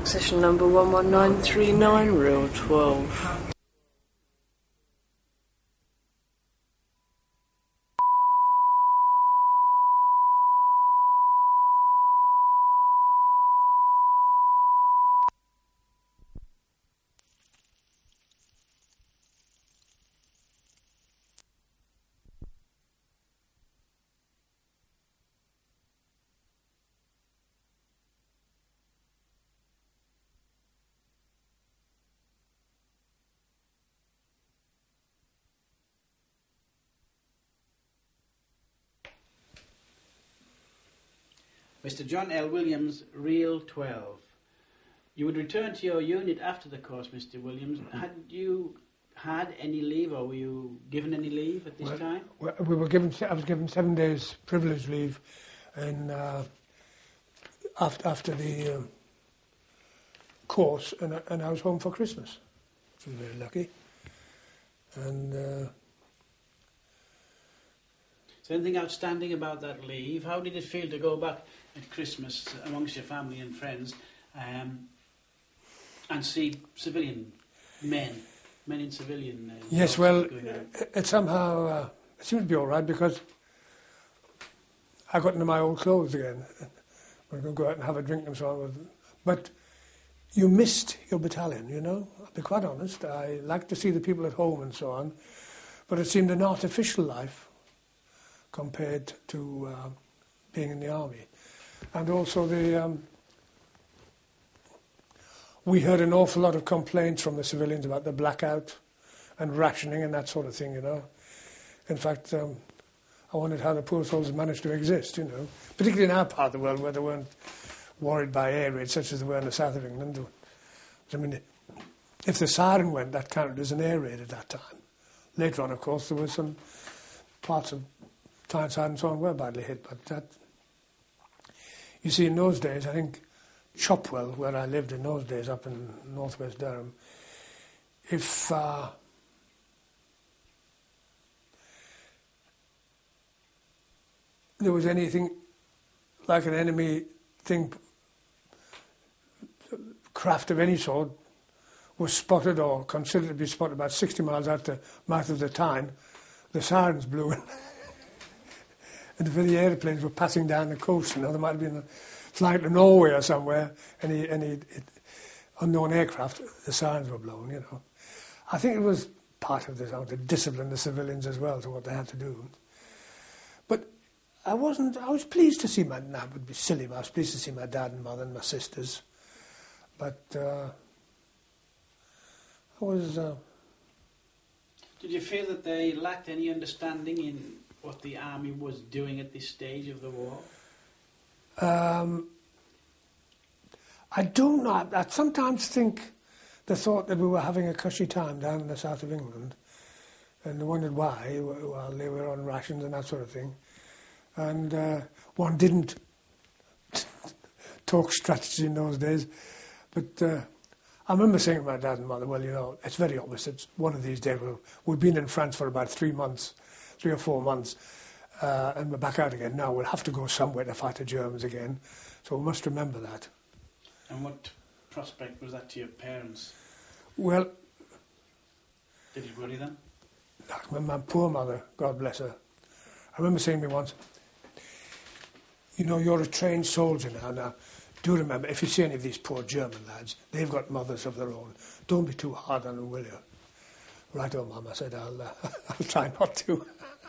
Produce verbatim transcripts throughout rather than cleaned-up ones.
Session number one one nine three nine, reel twelve. Mister John L. Williams, reel twelve. You would return to your unit after the course, Mister Williams. Had you had any leave, or were you given any leave at this well, time? Well, we were given. I was given seven days privilege leave, and uh, after after the um, course, and, and I was home for Christmas, which was very lucky. And uh, is there anything outstanding about that leave? How did it feel to go back at Christmas amongst your family and friends um, and see civilian men, men in civilian? Uh, yes, well, it, it somehow uh, it seemed to be all right because I got into my old clothes again. We could go out and have a drink and so on. But you missed your battalion, you know. I'll be quite honest. I liked to see the people at home and so on, but it seemed an artificial life compared to uh, being in the army. And also the um, we heard an awful lot of complaints from the civilians about the blackout and rationing and that sort of thing, you know. In fact, um, I wondered how the poor souls managed to exist, you know, particularly in our part of the world where they weren't worried by air raids such as they were in the south of England. I mean, if the siren went, that counted as an air raid at that time. Later on, of course, there were some parts of Tyneside and so on were badly hit, but that, you see, in those days, I think Chopwell, where I lived in those days up in northwest Durham, if uh, there was anything like an enemy thing, craft of any sort, was spotted or considered to be spotted about sixty miles out the mouth of the Tyne, the sirens blew. And if the aeroplanes were passing down the coast, you know, there might have been a flight to Norway or somewhere, any any it, unknown aircraft, the sirens were blown, you know. I think it was part of this, how to discipline the civilians as well to what they had to do. But I wasn't, I was pleased to see my, no, it would be silly, but I was pleased to see my dad and mother and my sisters. But uh, I was... Uh, Did you feel that they lacked any understanding in what the army was doing at this stage of the war? Um, I don't know. I, I sometimes think they thought that we were having a cushy time down in the south of England, and they wondered why, while they were on rations and that sort of thing. And uh, one didn't talk strategy in those days. But uh, I remember saying to my dad and mother, well, you know, it's very obvious it's one of these days. We'll, we've been in France for about three months, three or four months, uh, and we're back out again. Now we'll have to go somewhere to fight the Germans again. So we must remember that. And what prospect was that to your parents? Well... Did it worry them? Like my, my poor mother, God bless her. I remember saying to me once, you know, you're a trained soldier now. Now, do remember, if you see any of these poor German lads, they've got mothers of their own. Don't be too hard on them, will you? Right, oh, Mum, I said, I'll, uh, I'll try not to.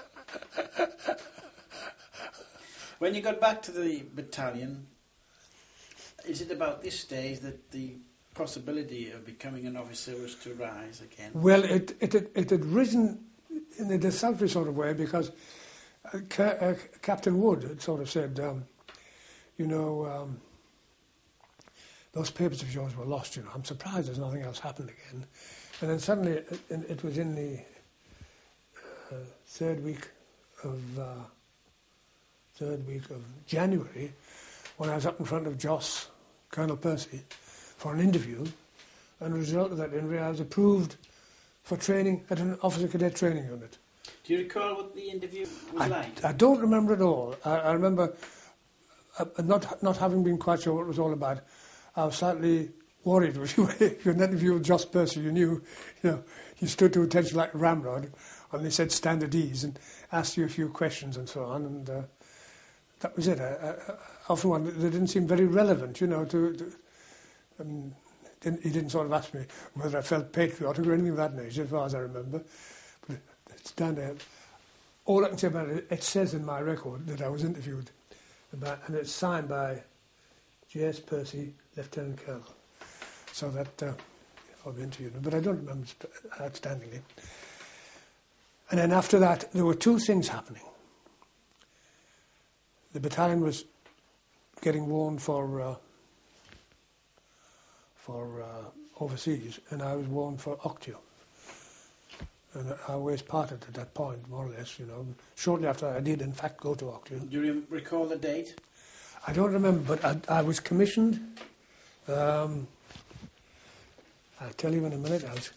When you got back to the battalion, is it about this stage that the possibility of becoming an officer was to rise again? Well, it it had, it had risen in a desultory sort of way because uh, Ca- uh, Captain Wood had sort of said, um, you know, um, those papers of yours were lost, you know. I'm surprised there's nothing else happened again. And then suddenly it, it was in the uh, third week of uh, third week of January when I was up in front of Joss, Colonel Percy, for an interview, and as a result of that interview I was approved for training at an officer cadet training unit. Do you recall what the interview was I, like? I don't remember at all. I, I remember uh, not not having been quite sure what it was all about. I was slightly worried. If you're in an interview with Jos Percy, you knew, you know, you stood to attention like a ramrod, and they said stand at ease and asked you a few questions and so on, and uh, that was it. I, I, I often wondered, they didn't seem very relevant, you know, to... to um, didn't, he didn't sort of ask me whether I felt patriotic or anything of that nature, as far as I remember. But it's down there. All I can say about it, it says in my record that I was interviewed about, and it's signed by J S Percy, Lieutenant Colonel. So that uh, I'll be interviewed him, but I don't remember outstandingly. And then after that, there were two things happening. The battalion was getting worn for uh, for uh, overseas, and I was worn for Octio. And I always parted at that point, more or less, you know. Shortly after I did, in fact, go to Octio. Do you recall the date? I don't remember, but I, I was commissioned. Um, I'll tell you in a minute. I was,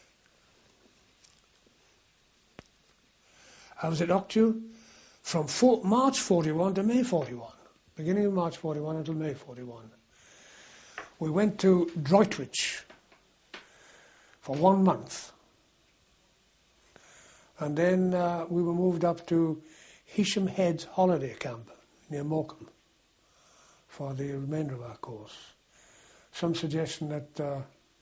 I was at Octio from four, March forty-one to May forty-one. Beginning of March forty-one until May forty-one. We went to Droitwich for one month. And then uh, we were moved up to Hisham Head's holiday camp near Morecambe for the remainder of our course. Some suggestion that uh,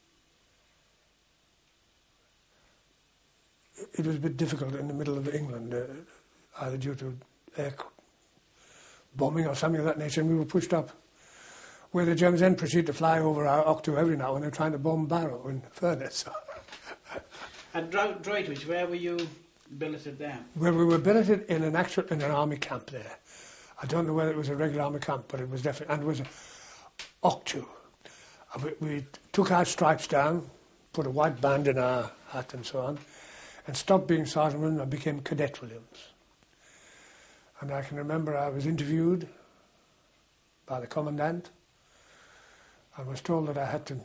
it was a bit difficult in the middle of England, uh, either due to air bombing or something of that nature, and we were pushed up where the Germans then proceed to fly over our Octo every now and then trying to bomb Barrow in Furness. At Dro- Droitwich, where were you billeted there? Well, we were billeted in an actual in an army camp there. I don't know whether it was a regular army camp, but it was definitely, and it was a Octo. We, we took our stripes down, put a white band in our hat and so on, and stopped being Sergeant and became Cadet Williams. And I can remember I was interviewed by the Commandant. I was told that I had to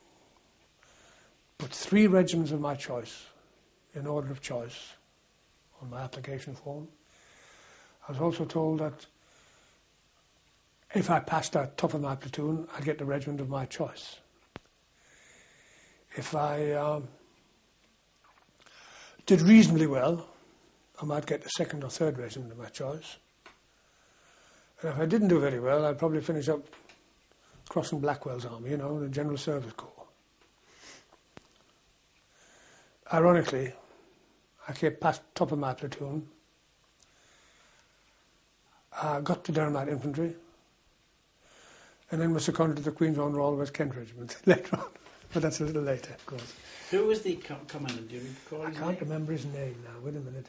put three regiments of my choice in order of choice on my application form. I was also told that if I passed out top of my platoon, I'd get the regiment of my choice. If I um, did reasonably well, I might get the second or third regiment of my choice. And if I didn't do very well, I'd probably finish up crossing Blackwell's army, you know, the General Service Corps. Ironically, I came past top of my platoon. I got to Derrimite Infantry, and then was seconded to the Queen's Own Royal West Kent Regiment later on. But that's a little later, of course. Who was the co- commandant? Do you recall I his can't name? remember his name now. Wait a minute.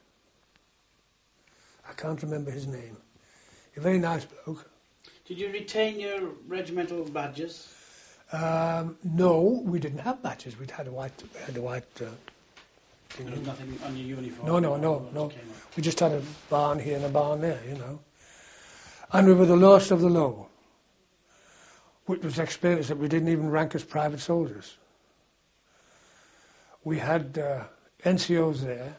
I can't remember his name. A very nice bloke. Did you retain your regimental badges? Um, no, we didn't have badges. We'd had a white, we had a white uh, thing. There was nothing on your uniform? No, no, no, What no. came up? We just had a barn here and a barn there, you know. And we were the lowest of the low, which was explained that we didn't even rank as private soldiers. We had uh, N C Os there,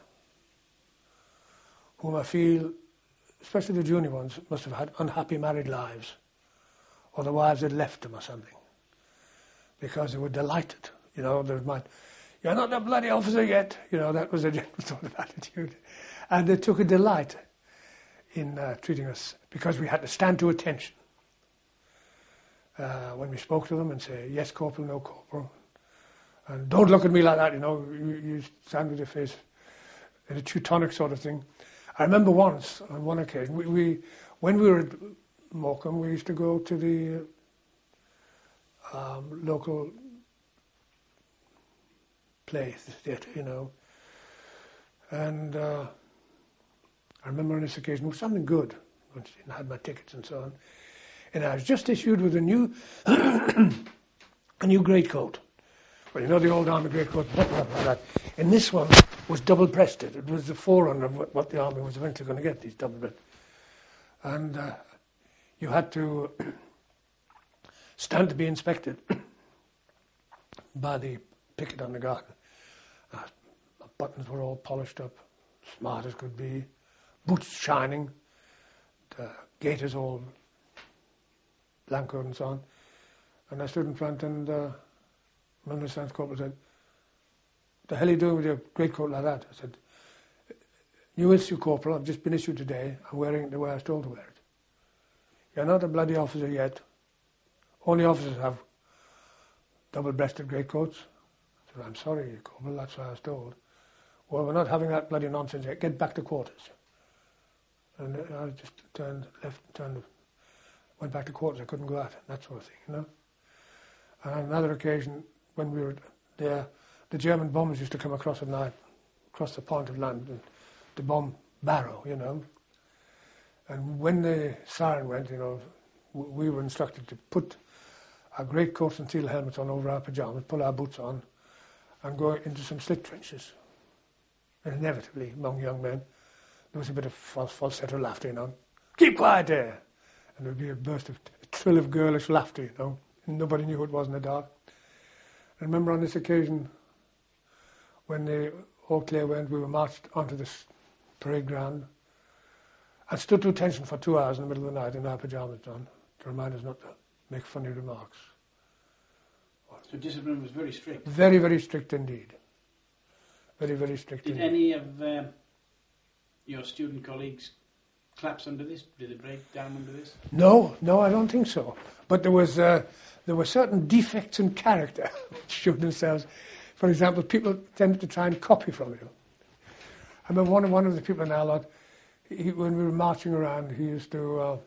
whom I feel, especially the junior ones, must have had unhappy married lives, or the wives had left them or something, because they were delighted. You know, there was my, you're not a bloody officer yet. You know, that was a general sort of attitude. And they took a delight in uh, treating us, because we had to stand to attention uh, when we spoke to them and say, yes, corporal, no corporal. And don't look at me like that, you know, you, you stand with your face in a Teutonic sort of thing. I remember once, on one occasion, we, we when we were at Morecambe, we used to go to the um, local play theatre, you know. And uh, I remember on this occasion, it was something good, once I had my tickets and so on. And I was just issued with a new, a new greatcoat. Well, you know the old army greatcoat, like that. And this one was double-breasted. It was the forerunner of what, what the army was eventually going to get, these double-breasted. And uh, you had to stand to be inspected by the picket on the guard. Uh, my buttons were all polished up, smart as could be, boots shining, the gaiters all blancoed and so on. And I stood in front, and uh, my understand corporal said, "The hell are you doing with your greatcoat like that?" I said, "New issue, corporal. I've just been issued today. I'm wearing it the way I was told to wear it. You're not a bloody officer yet. Only officers have double-breasted greatcoats." I said, "I'm sorry, corporal. That's what I was told." "Well, we're not having that bloody nonsense yet. Get back to quarters." And I just turned left, turned, went back to quarters. I couldn't go out, that sort of thing, you know. And on another occasion, when we were there, the German bombers used to come across at night, across the point of land, and to bomb Barrow, you know. And when the siren went, you know, w- we were instructed to put our greatcoats and steel helmets on over our pyjamas, pull our boots on, and go into some slit trenches. And inevitably, among young men, there was a bit of false, falsetto laughter, you know. "Keep quiet there!" And there would be a burst of a trill of girlish laughter, you know. And nobody knew who it was in the dark. I remember on this occasion, when the All Clear went, we were marched onto this parade ground and stood to attention for two hours in the middle of the night in our pyjamas on to remind us not to make funny remarks. So discipline was very strict. Very, very strict indeed. Very, very strict Did indeed. any of um, your student colleagues collapse under this? Did they break down under this? No, no, I don't think so. But there was uh, there were certain defects in character which showed themselves. For example, people tended to try and copy from you. I remember one of one of the people in our lot, he, when we were marching around, he used to uh,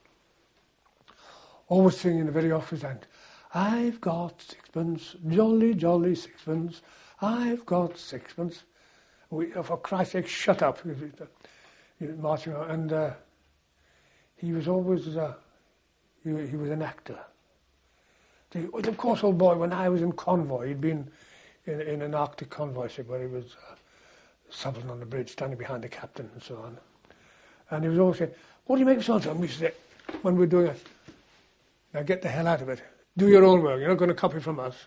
always sing in a very office end, "I've got sixpence, jolly, jolly sixpence. I've got sixpence." We, for Christ's sake, shut up. You know, marching around, and uh, he was always uh, he, he was an actor. The, well, of course, old boy, when I was in convoy, he'd been in, in an Arctic convoy ship where he was uh, subaltern on the bridge, standing behind the captain and so on. And he was always saying, "What do you make yourself of?" And we said, when we were doing it, "Now get the hell out of it. Do your own work. You're not going to copy from us."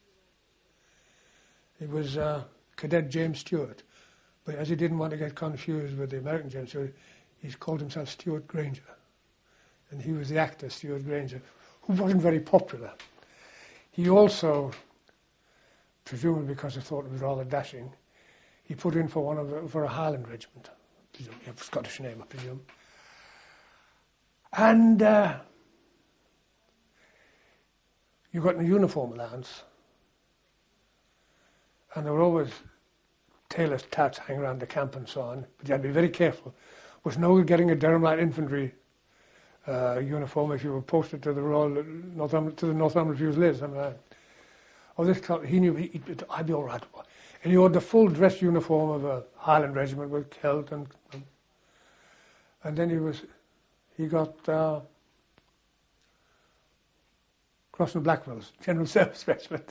It was uh, Cadet James Stewart. But as he didn't want to get confused with the American James Stewart, he called himself Stuart Granger. And he was the actor, Stuart Granger, who wasn't very popular. He also, presumably because he thought it was rather dashing, he put in for one of the, for a Highland regiment. Presume, yeah, Scottish name, I presume. And uh, you got a uniform allowance. And there were always tailor's tats hanging around the camp and so on, but you had to be very careful. It was no good getting a Durham Light Infantry uh, uniform if you were posted to the Royal Northumberland, to the Northumberland Fusiliers. I mean, uh, oh, this club, he knew he, he'd, I'd be all right. And he wore the full dress uniform of a Highland regiment with kilt and and, and then he was he got uh, Cross and Blackwell's General Service Regiment.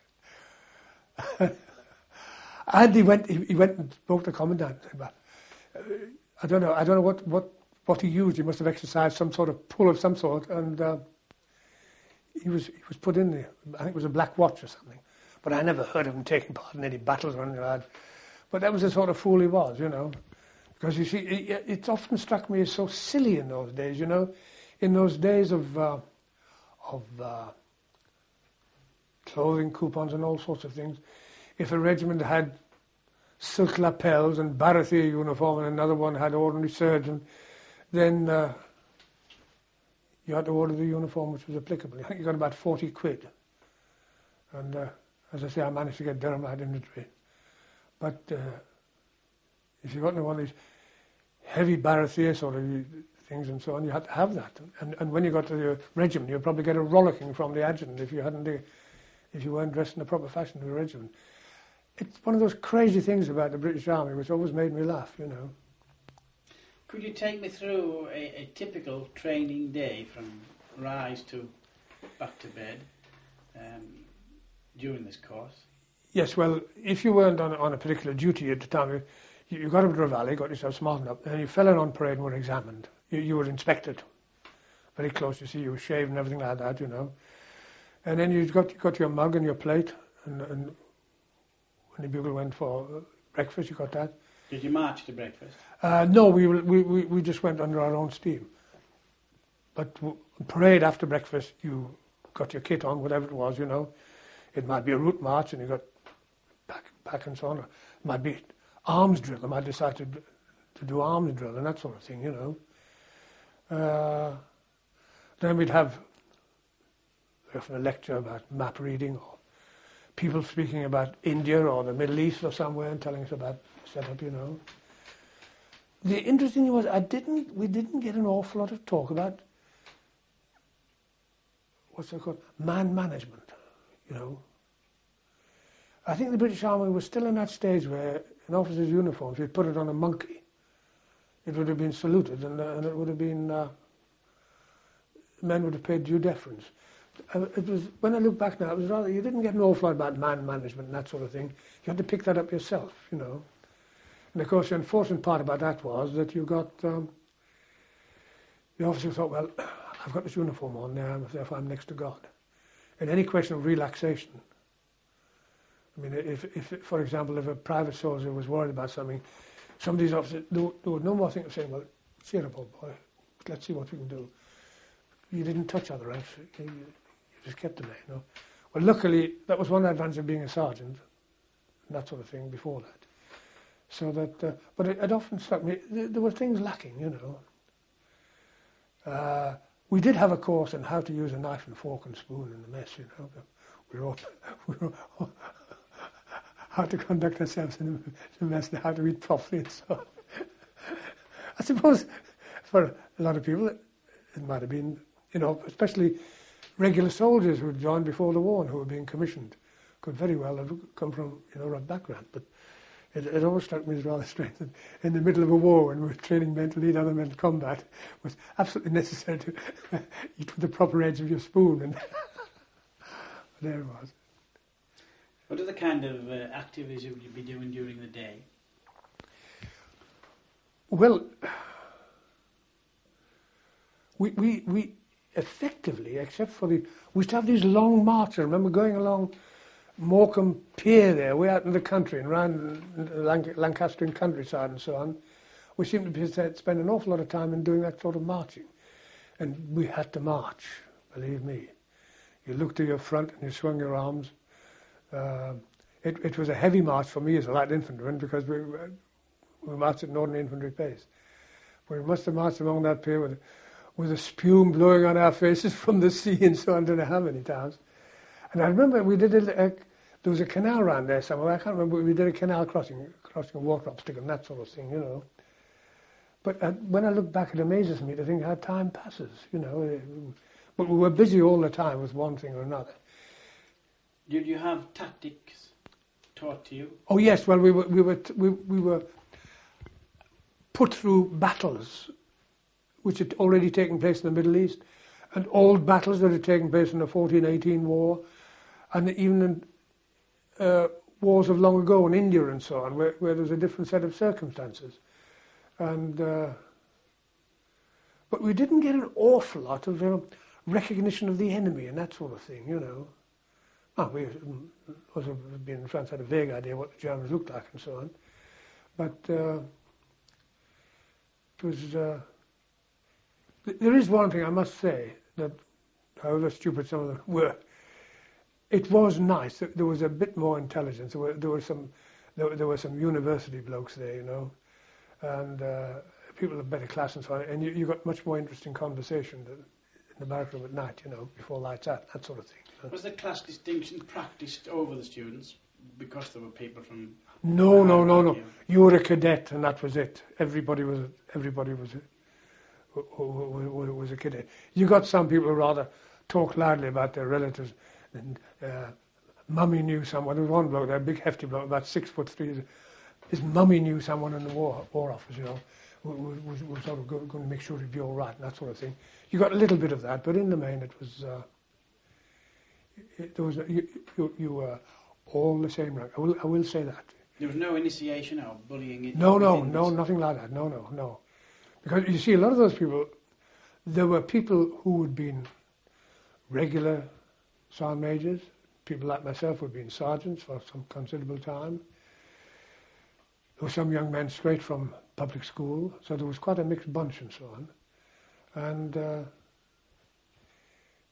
And he went. He, he went and spoke to the commandant. And said, uh, I don't know. I don't know what, what, what he used. He must have exercised some sort of pull of some sort, and uh, he was he was put in there. I think it was a Black Watch or something. But I never heard of him taking part in any battles or anything like that. But that was the sort of fool he was, you know. Because you see, it, it's often struck me as so silly in those days, you know. In those days of uh, of uh, clothing coupons and all sorts of things. If a regiment had silk lapels and Baratheer uniform and another one had ordinary surgeon, then uh, you had to order the uniform which was applicable. I think you got about forty quid. And uh, as I say, I managed to get Durham Light Infantry. But uh, if you got into one of these heavy Baratheer sort of things and so on, you had to have that. And, and when you got to the regiment, you'd probably get a rollicking from the adjutant if you hadn't, the, if you weren't dressed in the proper fashion to the regiment. It's one of those crazy things about the British Army which always made me laugh, you know. Could you take me through a, a typical training day from rise to back to bed um, during this course? Yes, well, if you weren't on, on a particular duty at the time, you, you got up to a valley, got yourself smartened up, and you fell in on parade and were examined. You, you were inspected very close, you see, you were shaved and everything like that, you know. And then you got, you got your mug and your plate, and, and when the bugle went for breakfast, you got that. Did you march to breakfast? Uh, no, we, we we we just went under our own steam. But w- parade after breakfast, you got your kit on, whatever it was, you know. It might be a route march and you got back, back and so on. It might be arms drill. They might decide to, to do arms drill and that sort of thing, you know. Uh, then we'd have often a lecture about map reading or people speaking about India or the Middle East or somewhere and telling us about setup, you know. The interesting thing was I didn't, we didn't get an awful lot of talk about what's it called, man management, you know. I think the British Army was still in that stage where an officer's uniform, if you put it on a monkey, it would have been saluted and, uh, and it would have been, uh, men would have paid due deference. Uh, it was, when I look back now, it was rather, you didn't get an awful lot about man management and that sort of thing. You had to pick that up yourself, you know. And of course the unfortunate part about that was that you got, um, the officer thought, well, I've got this uniform on now, therefore I'm next to God. And any question of relaxation, I mean, if, if, for example, if a private soldier was worried about something, some of these officers, there, there was no more thing of saying, well, cheer up, old boy, let's see what we can do. You didn't touch other ranks, you, you just kept them there, you know. Well, luckily, that was one advantage of being a sergeant, and that sort of thing before that. So that, uh, but it, it often struck me, there, there were things lacking, you know. Uh, we did have a course on how to use a knife and fork and spoon in the mess, you know. We wrote, we wrote how to conduct ourselves in the mess and how to eat properly and so on. I suppose for a lot of people it, it might have been, you know, especially regular soldiers who had joined before the war and who were being commissioned could very well have come from, you know, rough background. But it, it always struck me as rather strange that in the middle of a war when we were training men to lead other men to combat, it was absolutely necessary to eat with the proper edge of your spoon. And there it was. What are the kind of uh, activities you would be doing during the day? Well, we, we, we effectively, except for the, we used to have these long marches. I remember going along Morecambe Pier there, way out in the country and around Lanc- Lancastrian countryside and so on. We seemed to be, spend an awful lot of time in doing that sort of marching. And we had to march, believe me. You looked to your front and you swung your arms. Uh, it, it was a heavy march for me as a light infantryman because we, we marched at an ordinary infantry pace. We must have marched along that pier with, with the spume blowing on our faces from the sea and so on, I don't know how many times. And I remember we did a, a there was a canal around there somewhere, I can't remember, we did a canal crossing, crossing a water obstacle and that sort of thing, you know. But uh, when I look back, it amazes me to think how time passes, you know. But we were busy all the time with one thing or another. Did you have tactics taught to you? Oh yes, well we were we were we, we were put through battles which had already taken place in the Middle East, and old battles that had taken place in the fourteen eighteen war, and even in uh, wars of long ago in India and so on, where, where there's a different set of circumstances. And uh, but we didn't get an awful lot of you know, recognition of the enemy and that sort of thing, you know. Oh, we also been in France had a vague idea what the Germans looked like and so on, but uh, it was. Uh, th- there is one thing I must say that, however stupid some of them were, it was nice that there was a bit more intelligence. There were there were some there, there were some university blokes there, you know, and uh, people of better class and so on, and you, you got much more interesting conversation in the barrack room at night, you know, before lights out, that sort of thing. Was the class distinction practiced over the students because there were people from? No, no, no, no. You were a cadet, and that was it. Everybody was. Everybody was. A, was a cadet. You got some people who rather talk loudly about their relatives. And uh, mummy knew someone. There was one bloke, there, a big hefty bloke, about six foot three. His mummy knew someone in the war war office, you know, who was, was sort of going to make sure he'd be all right and that sort of thing. You got a little bit of that, but in the main, it was. Uh, it, there was you, you, you were all the same rank. I will, I will say that. There was no initiation or bullying. In no, no, no, this. Nothing like that. No, no, no. Because you see, a lot of those people, there were people who had been regular sergeant majors, people like myself who had been sergeants for some considerable time. There were some young men straight from public school, so there was quite a mixed bunch and so on. And uh,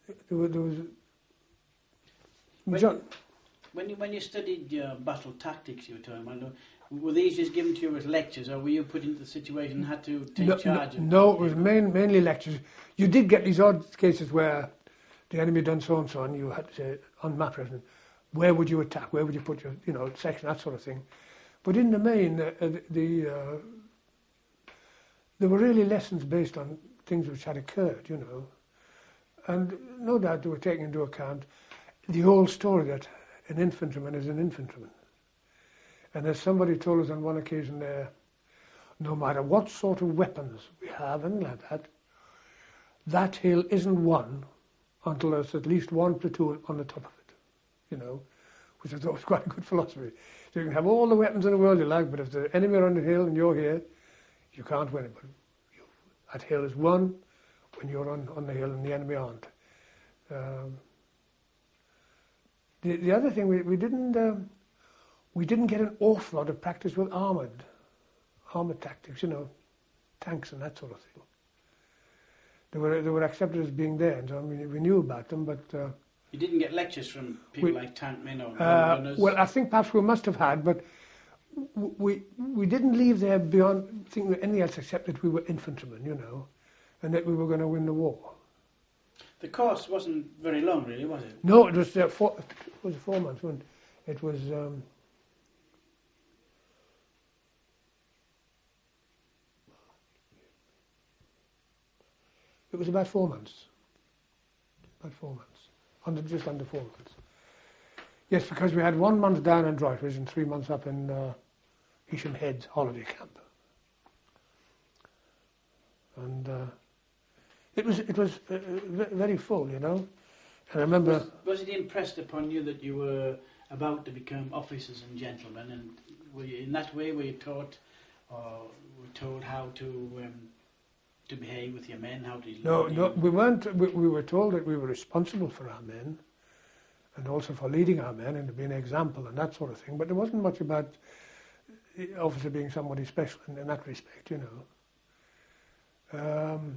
there was, there was When John, you, when you when you studied uh, battle tactics, you were talking about, were these just given to you as lectures, or were you put into the situation and had to take no, charge no, of it? no, it was main, mainly lectures. You did get these odd cases where the enemy done so and so, and you had to say on map written, where would you attack, where would you put your, you know, section, that sort of thing. But in the main, uh, the, the uh, there were really lessons based on things which had occurred, you know, and no doubt they were taking into account the old story that an infantryman is an infantryman. And as somebody told us on one occasion there, no matter what sort of weapons we have and like that, that hill isn't won until there's at least one platoon on the top of it, you know, which I thought was quite a good philosophy. So you can have all the weapons in the world you like, but if the enemy are on the hill and you're here, you can't win it. But you, that hill is won when you're on, on the hill and the enemy aren't. Um, the, the other thing, we, we didn't um, we didn't get an awful lot of practice with armoured, armoured tactics, you know, tanks and that sort of thing. They were they were accepted as being there, and so I mean, we knew about them, but uh, You didn't get lectures from people we, like tankmen or uh, gunners? well, I think perhaps we must have had, but w- we we didn't leave there beyond thinking anything else except that we were infantrymen, you know, and that we were going to win the war. The course wasn't very long, really, was it? No, it was uh, four. It was four months. When it was. Um, It was about four months. About four months. Under, just under four months. Yes, because we had one month down in Droitwich and three months up in uh, Isham Heads holiday camp. And uh, it was it was uh, very full, you know. And I remember. Was, was it impressed upon you that you were about to become officers and gentlemen, and were you, in that way were you taught, or were told how to um, to behave with your men, how to? No, no, we weren't. We, we were told that we were responsible for our men, and also for leading our men and to be an example and that sort of thing. But there wasn't much about the officer being somebody special in, in that respect, you know. Um,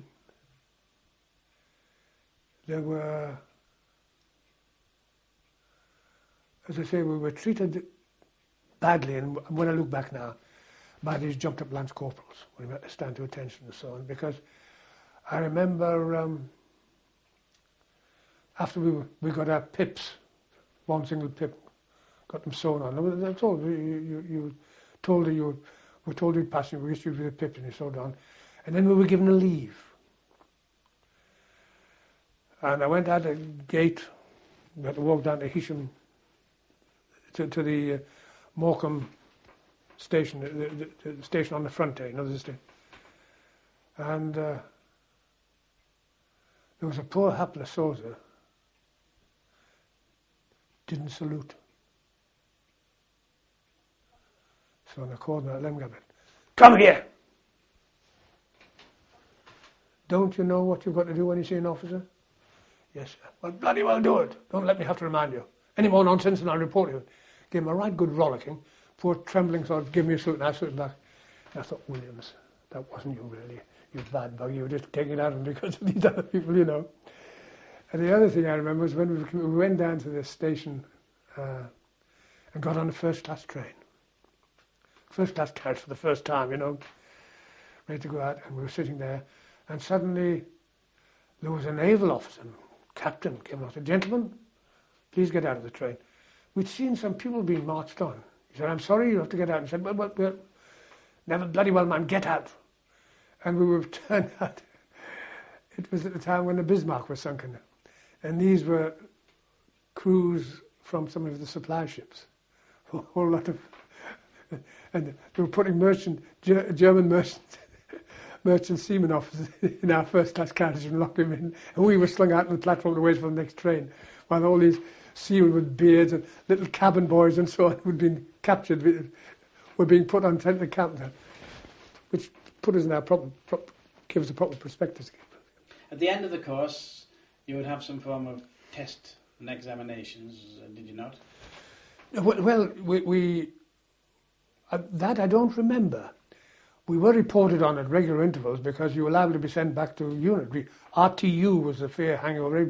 there were, as I say, we were treated badly, and when I look back now, by these jumped up lance corporals when we had to stand to attention and so on, because I remember um, after we were, we got our pips, one single pip, got them sewn on. That's all. You, you, you told you were told you'd pass, you were issued with a pip and you sewed on, and then we were given a leave. And I went out a gate. We had to walk down to Hisham to, to the uh, Morecambe station, the, the, the station on the frontier, you know, the station. And uh, there was a poor hapless soldier, didn't salute. So in the corner, I let him go, come here! Don't you know what you've got to do when you see an officer? Yes, sir. Well, bloody well do it. Don't let me have to remind you. Any more nonsense and I'll report you. Gave him a right good rollicking. Poor trembling sort of give me a salute and I saluted back. And I thought, Williams, that wasn't you really. You bad bug. You were just taking it out of him because of these other people, you know. And the other thing I remember was when we, we went down to the station uh, and got on a first class train. First class carriage for the first time, you know. Ready to go out, and we were sitting there, and suddenly there was a naval officer, captain, came out and said, gentlemen, please get out of the train. We'd seen some people being marched on. He said, I'm sorry, you have to get out. He said, well, well, well, never bloody well, man, get out. And we were turned out. It was at the time when the Bismarck was sunken. And these were crews from some of the supply ships. A whole lot of... And they were putting merchant, German merchant, merchant seamen officers in our first class carriage and locking them in. And we were slung out on the platform to wait for the next train, while all these seamen with beards and little cabin boys and so on who'd been captured were being put on tent the captain, which put us in our proper, proper give us a proper perspective. At the end of the course, you would have some form of test and examinations, did you not? Well, well we... we Uh, that I don't remember. We were reported on at regular intervals because you were liable to be sent back to unit. We, R T U was the fear hanging over everybody.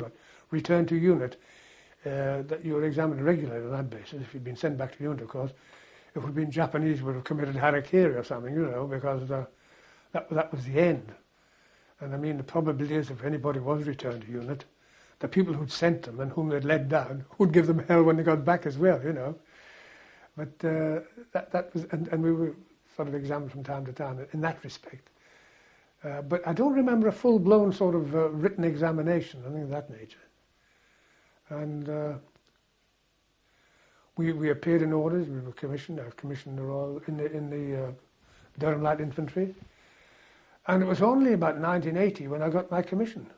returned to unit, uh, that you were examined regularly on that basis. If you'd been sent back to unit, of course, if it had been Japanese, would have committed harakiri or something, you know, because uh, that, that was the end. And I mean, the probability is if anybody was returned to unit, the people who'd sent them and whom they'd let down would give them hell when they got back as well, you know. But uh, that, that was, and, and we were sort of examined from time to time in that respect. Uh, but I don't remember a full-blown sort of uh, written examination, anything of that nature. And uh, we we appeared in orders. We were commissioned. I was commissioned in the Royal in the in the uh, Durham Light Infantry, and it was only about nineteen eighty when I got my commission.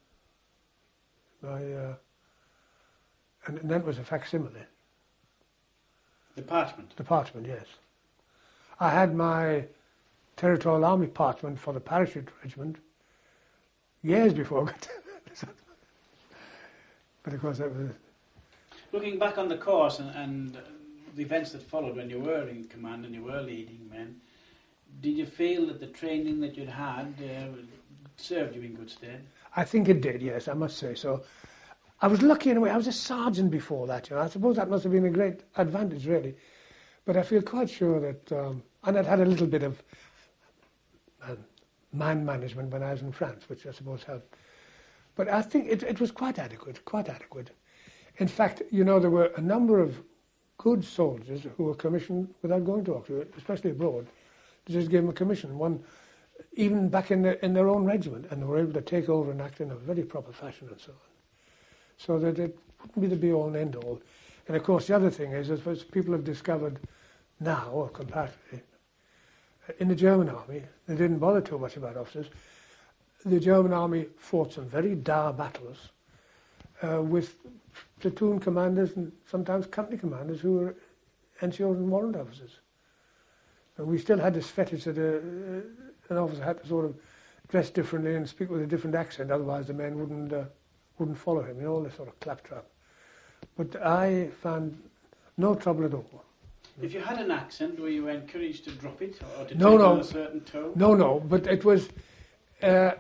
My uh, and, and then it was a facsimile. Department. Department, yes. I had my Territorial Army Parchment for the Parachute Regiment years before I got to But of course that was... Looking back on the course and, and the events that followed when you were in command and you were leading men, did you feel that the training that you'd had uh, served you in good stead? I think it did, yes, I must say so. I was lucky in a way. I was a sergeant before that, you know. I suppose that must have been a great advantage, really. But I feel quite sure that... Um, and I'd had a little bit of uh, man management when I was in France, which I suppose helped. But I think it, it was quite adequate, quite adequate. In fact, you know, there were a number of good soldiers who were commissioned without going to Oxford, especially abroad. They just gave them a commission, one even back in, the, in their own regiment, and they were able to take over and act in a very proper fashion and so on. So that it wouldn't be the be-all and end-all. And of course, the other thing is, as people have discovered now, or comparatively, in the German army, they didn't bother too much about officers. The German army fought some very dire battles uh, with platoon commanders and sometimes company commanders who were N C Os and warrant officers. And we still had this fetish that a, an officer had to sort of dress differently and speak with a different accent, otherwise the men wouldn't uh, wouldn't follow him, you know, all this sort of claptrap. But I found no trouble at all. If you had an accent, were you encouraged to drop it or to no, take no. on a certain tone? No, no, but it was... Uh,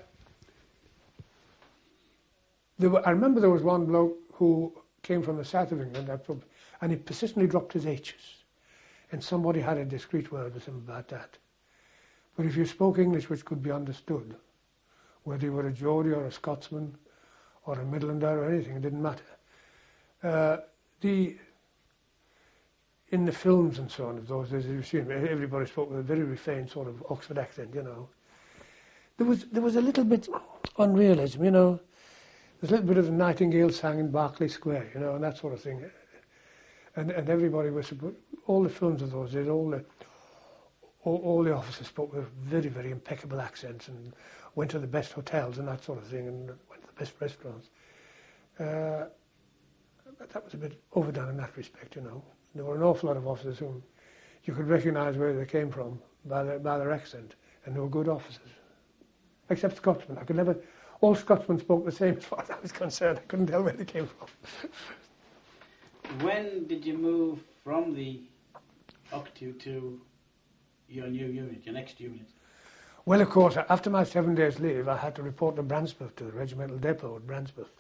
there were, I remember there was one bloke who came from the south of England, and he persistently dropped his H's. And somebody had a discreet word with him about that. But if you spoke English which could be understood, whether you were a Geordie or a Scotsman or a Midlander or anything, it didn't matter. Uh, the... In the films and so on of those days, you've seen, everybody spoke with a very refined sort of Oxford accent, you know. There was there was a little bit unrealism, you know. There's a little bit of the Nightingale sang in Berkeley Square, you know, and that sort of thing. And and everybody was, all the films of those days, all the all, all the officers spoke with very, very impeccable accents and went to the best hotels and that sort of thing and went to the best restaurants. Uh, but that was a bit overdone in that respect, you know. There were an awful lot of officers whom you could recognise where they came from by their, by their accent, and they were good officers. Except Scotsmen. I could never... All Scotsmen spoke the same as far as I was concerned. I couldn't tell where they came from. When did you move from the Octu to your new unit, your next unit? Well, of course, after my seven days leave, I had to report to Brandsputh, to the regimental depot at Brandsputh,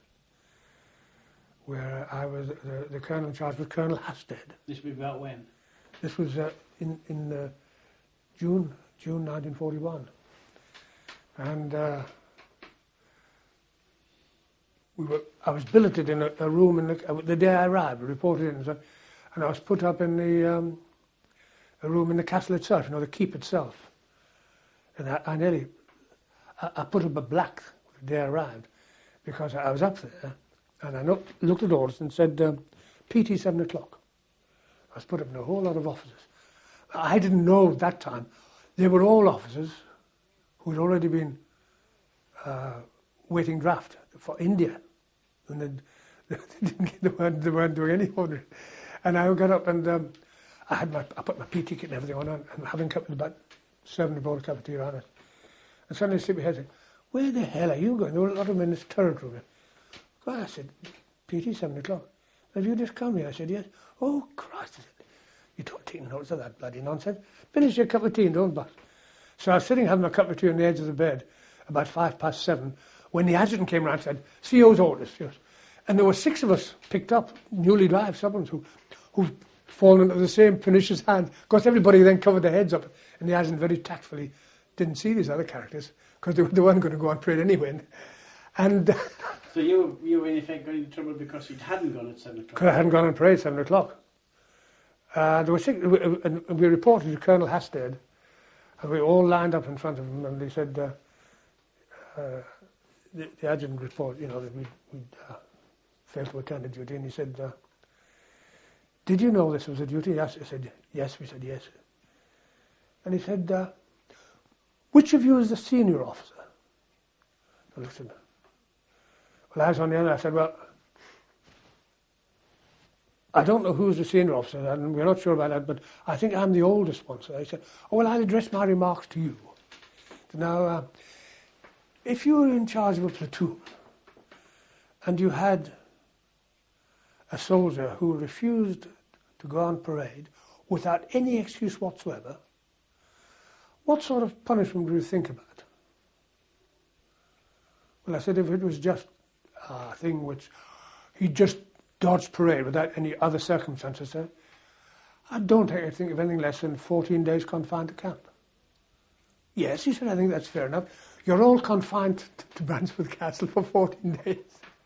where I was, the, the colonel in charge was Colonel Hasted. This was about when? This was uh, in, in uh, June, June nineteen forty-one. And uh, we were, I was billeted in a, a room in the, uh, the day I arrived, reported in, so, and I was put up in the um, a room in the castle itself, you know, the keep itself. And I, I nearly, I, I put up a black the day I arrived, because I was up there. And I looked, looked at orders and said, um, P T seven o'clock. I was put up in a whole lot of officers. I didn't know at that time. They were all officers who had already been uh, waiting draft for India. And they, they, didn't, they, weren't, they weren't doing any ordering. And I got up and um, I had my, I put my P T kit and everything on, and having come in about seven, I brought a cup of tea around it. And suddenly I sit my head and said, where the hell are you going? There were a lot of men in this turret room. Well, I said, P T, seven o'clock. Have you just come here? I said, yes. Oh, Christ. I said, you don't take notice of that bloody nonsense. Finish your cup of tea and don't bust. So I was sitting having a cup of tea on the edge of the bed about five past seven when the adjutant came round and said, C O's orders. And there were six of us picked up, newly arrived Sublins, who, who've fallen into the same pernicious hand. Of course, everybody then covered their heads up, and the agent very tactfully didn't see these other characters, because they, they weren't going to go on parade anyway. And so you you were in effect got into trouble because you hadn't gone at seven o'clock. Because I hadn't gone on parade at seven o'clock. Uh, there were six, and we reported to Colonel Hasted, and we all lined up in front of him, and they said, uh, uh, the, the adjutant report, you know, that we'd, we'd uh, failed to attend to duty, and he said, uh, did you know this was a duty? Yes. I said, yes. We said, yes. And he said, uh, which of you is the senior officer? I looked at him. Well, I was on the other. I said, well, I don't know who's the senior officer, and we're not sure about that, but I think I'm the oldest one. So I said, oh, well, I'll address my remarks to you. Now, uh, if you were in charge of a platoon, and you had a soldier who refused to go on parade without any excuse whatsoever, what sort of punishment do you think about? Well, I said, if it was just a thing which he just dodged parade without any other circumstances, sir, I don't think I think of anything less than fourteen days confined to camp. Yes, he said, I think that's fair enough. You're all confined to, to Bransford Castle for fourteen days.